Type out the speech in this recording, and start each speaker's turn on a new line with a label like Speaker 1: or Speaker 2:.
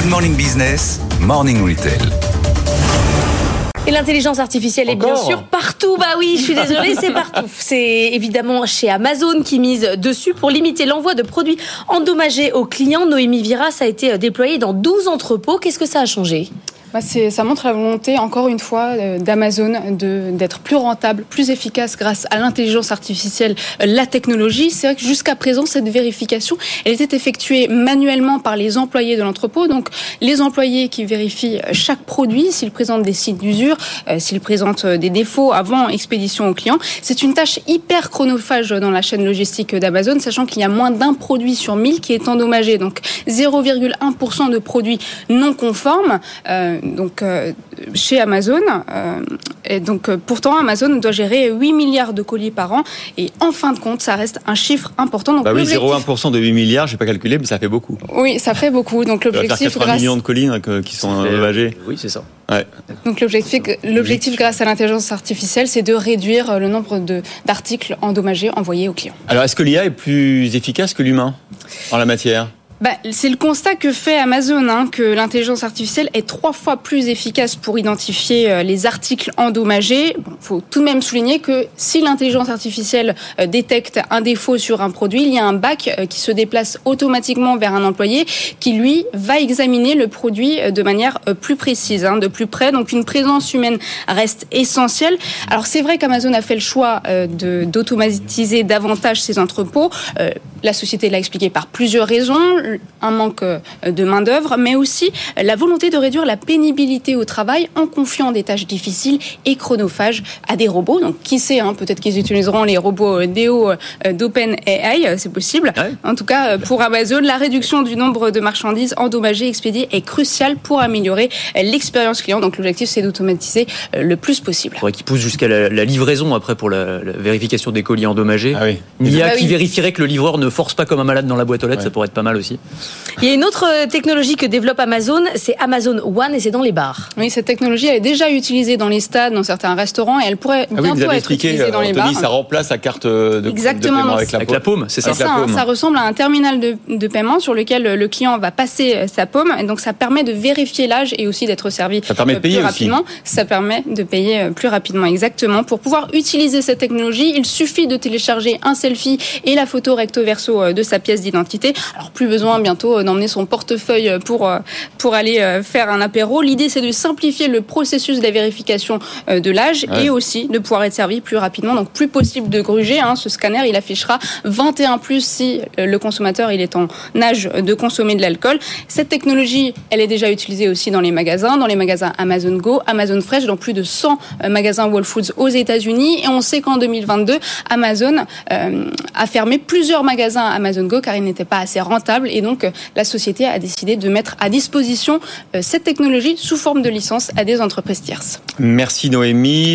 Speaker 1: Good Morning Business, Morning Retail.
Speaker 2: Et l'intelligence artificielle est bien sûr partout. Bah oui, je suis désolée, c'est partout. C'est évidemment chez Amazon qui mise dessus pour limiter l'envoi de produits endommagés aux clients. Noémie Vira, ça a été déployé dans 12 entrepôts. Qu'est-ce que ça a changé ?
Speaker 3: Ça montre la volonté, encore une fois, d'Amazon d'être plus rentable, plus efficace grâce à l'intelligence artificielle, la technologie. C'est vrai que jusqu'à présent, cette vérification, elle était effectuée manuellement par les employés de l'entrepôt. Donc, les employés qui vérifient chaque produit, s'il présente des signes d'usure, s'il présente des défauts avant expédition au client. C'est une tâche hyper chronophage dans la chaîne logistique d'Amazon, sachant qu'il y a moins d'un produit sur 1000 qui est endommagé. Donc, 0,1% de produits non conformes. Chez Amazon, et donc pourtant Amazon doit gérer 8 milliards de colis par an, et en fin de compte, ça reste un chiffre important. Donc,
Speaker 4: 0,1% de 8 milliards, je n'ai pas calculé, mais ça fait beaucoup.
Speaker 3: Oui, ça fait beaucoup. Donc l'objectif,
Speaker 4: ça va faire 80 millions de colis qui sont endommagés.
Speaker 5: Oui, c'est ça.
Speaker 4: Ouais.
Speaker 3: Donc l'objectif grâce à l'intelligence artificielle, c'est de réduire le nombre d'articles endommagés envoyés aux clients.
Speaker 4: Alors, est-ce que l'IA est plus efficace que l'humain en la matière ?
Speaker 3: C'est le constat que fait Amazon, que l'intelligence artificielle est 3 fois plus efficace pour identifier les articles endommagés. Faut tout de même souligner que si l'intelligence artificielle détecte un défaut sur un produit, il y a un bac qui se déplace automatiquement vers un employé qui, lui, va examiner le produit de manière plus précise, de plus près. Donc, une présence humaine reste essentielle. Alors, c'est vrai qu'Amazon a fait le choix d'automatiser davantage ses entrepôts. La société l'a expliqué par plusieurs raisons. Un manque de main-d'œuvre, mais aussi la volonté de réduire la pénibilité au travail en confiant des tâches difficiles et chronophages à des robots. Donc, qui sait, peut-être qu'ils utiliseront les robots Deo d'OpenAI, c'est possible. Ouais. En tout cas, pour Amazon, la réduction du nombre de marchandises endommagées et expédiées est cruciale pour améliorer l'expérience client. Donc, l'objectif, c'est d'automatiser le plus possible.
Speaker 5: Il faudrait qu'ils poussent jusqu'à la livraison après pour la vérification des colis endommagés.
Speaker 4: Ah oui.
Speaker 5: Une IA qui vérifierait que le livreur ne force pas comme un malade dans la boîte aux lettres, ça pourrait être pas mal aussi.
Speaker 2: Il y a une autre technologie que développe Amazon, c'est Amazon One, et c'est dans les bars.
Speaker 3: Oui, cette technologie elle est déjà utilisée dans les stades, dans certains restaurants, et elle pourrait bientôt être utilisée dans les bars.
Speaker 4: Ça remplace la carte de paiement avec la paume.
Speaker 3: C'est ça. Ça ressemble à un terminal de paiement sur lequel le client va passer sa paume, et donc ça permet de vérifier l'âge et aussi d'être servi plus rapidement. Ça permet de payer plus rapidement, exactement. Pour pouvoir utiliser cette technologie, il suffit de télécharger un selfie et la photo recto verso de sa pièce d'identité. Alors plus besoin bientôt d'emmener son portefeuille pour aller faire un apéro. L'idée, c'est de simplifier le processus de la vérification de l'âge et aussi de pouvoir être servi plus rapidement. Donc, plus possible de gruger. Ce scanner, il affichera 21+ si le consommateur il est en âge de consommer de l'alcool. Cette technologie, elle est déjà utilisée aussi dans les magasins Amazon Go, Amazon Fresh, dans plus de 100 magasins Whole Foods aux États-Unis. Et on sait qu'en 2022, Amazon a fermé plusieurs magasins Amazon Go car ils n'étaient pas assez rentables, et donc la société a décidé de mettre à disposition cette technologie sous forme de licence à des entreprises tierces.
Speaker 4: Merci Noémie.